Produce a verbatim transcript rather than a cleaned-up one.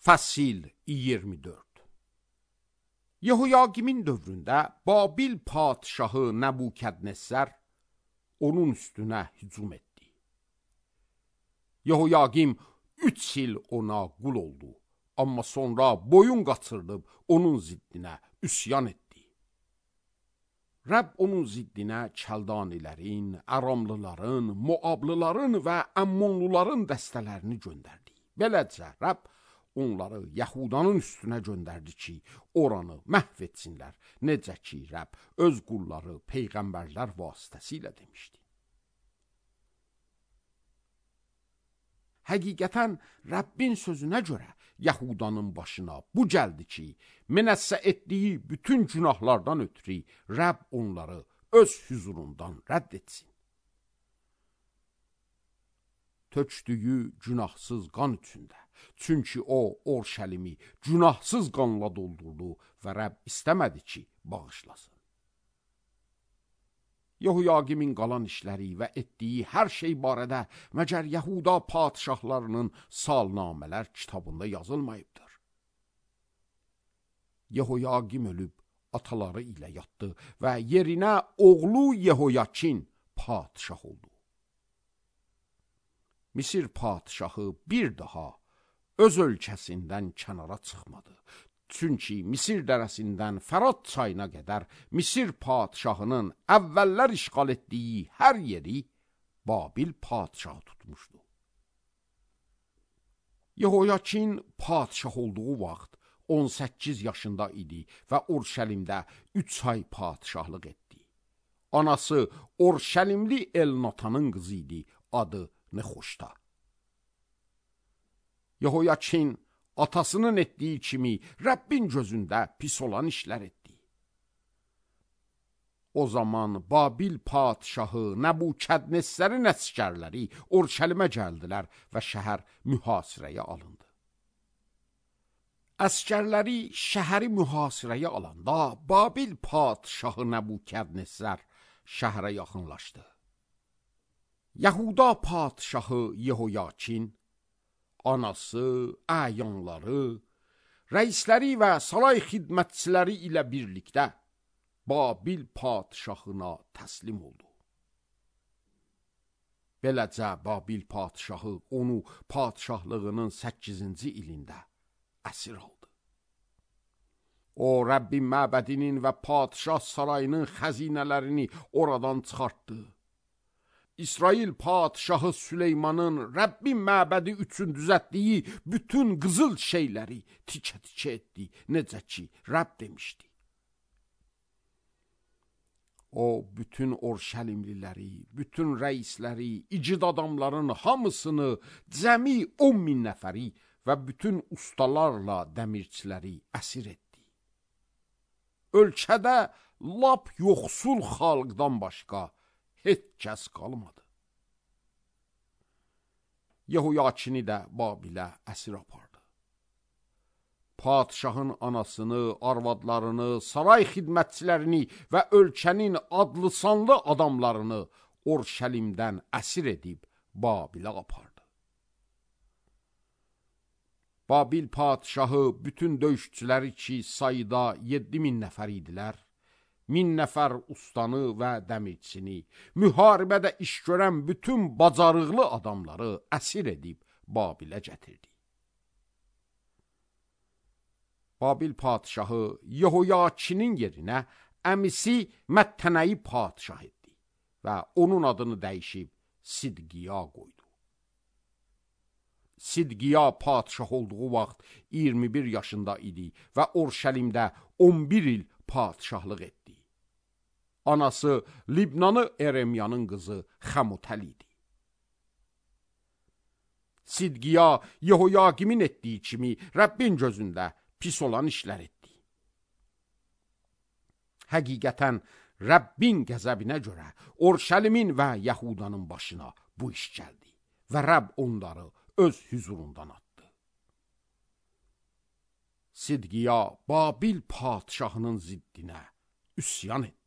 Fəsil iyirmi dörd. Yehoyakimin dövründə Babil padşahı Nəbukadnezar onun üstünə hücum etdi. Yehoyakim üç il ona qul oldu, amma sonra boyun qaçırdıb onun ziddinə üsyan etdi. Rəbb onun ziddinə Kəldanilərin, Aramlıların, Moablıların və Əmmonluların dəstələrini göndərdi. Beləcə Rəbb onları Yahudanın üstünə göndərdi ki, oranı məhv etsinlər, necə ki, Rəbb öz qulları peyğəmbərlər vasitəsilə demişdi. Həqiqətən Rəbbin sözünə görə Yahudanın başına bu gəldi ki, mənəssə etdiyi bütün günahlardan ötürü Rəbb onları öz hüzurundan rədd etsin. Tökdüyü günahsız qan içində. Çünki o, Orşəlimi günahsız qanla doldurdu və Rəbb istəmədi ki, bağışlasın. Yehoyakimin qalan işləri və etdiyi hər şey barədə məgər Yahuda padşahlarının salnamələr kitabında yazılmayıbdır. Yehoyakim ölüb ataları ilə yatdı və yerinə oğlu Yehoyakin padşah oldu. Misir padşahı bir daha öz ölkəsindən kənara çıxmadı. Çünki Misir dərəsindən Fərat çayına qədər Misir padşahının əvvəllər işğal etdiyi hər yeri Babil padşahı tutmuşdu. Yehoyakin padşah olduğu vaxt on səkkiz yaşında idi və Orşəlimdə üç ay padşahlıq etdi. Anası Orşəlimli Elnatanın qızı idi, adı Nexoşta. Yehoyakin atasının etdiyi kimi Rəbbin gözündə pis olan işlər etdi. O zaman Babil padşahı Nəbukadnezarın əsgərləri Orşəlimə gəldilər və şəhər mühasirəyə alındı. Əsgərləri şəhəri mühasirəyə alanda Babil padşahı Nəbukadnezar şəhərə yaxınlaşdı. Yahuda padşahı Yehoyakin, anası, əyanları, rəisləri və saray xidmətçiləri ilə birlikdə Babil padşahına təslim oldu. Beləcə Babil padşahı onu padşahlığının səkkizinci ilində əsir aldı. O, Rəbbin məbədinin və padşah sarayının xəzinələrini oradan çıxartdı. İsrail padşahı Süleymanın Rəbbin məbədi üçün düzətdiyi bütün qızıl şeyləri tikə-tikə etdi, necə ki, Rəbb demişdi. O, bütün Orşəlimliləri, bütün rəisləri, igid adamların hamısını, cəmi on min nəfəri və bütün ustalarla dəmirçiləri əsir etdi. Ölkədə lap yoxsul xalqdan başqa heç kəs qalmadı. Yehoyakini də Babilə əsir apardı. Padşahın anasını, arvadlarını, saray xidmətçilərini və ölkənin adlı sanlı adamlarını Orşəlimdən əsir edib Babilə apardı. Babil padşahı bütün döyüşçüləri ki sayıda yeddi min nəfər idilər, min nəfər ustanı və dəmirçini, müharibədə iş görən bütün bacarıqlı adamları əsir edib Babilə gətirdi. Babil padşahı Yehoyakinin yerinə əmisi Məttənəyi padşah etdi və onun adını dəyişib Sidqiya qoydu. Sidqiya padşah olduğu vaxt iyirmi bir yaşında idi və Orşəlimdə on bir il padşahlıq etdi. Anası Libnanı Eremyanın qızı Xəmutəl idi. Sidqiya Yehoyakimin etdiyi kimi Rəbbin gözündə pis olan işlər etdi. Həqiqətən Rəbbin qəzəbinə görə Orşəlimin və Yahudanın başına bu iş gəldi və Rəbb onları öz hüzurundan atdı. Sidqiya Babil padşahının ziddinə üsyan etdi.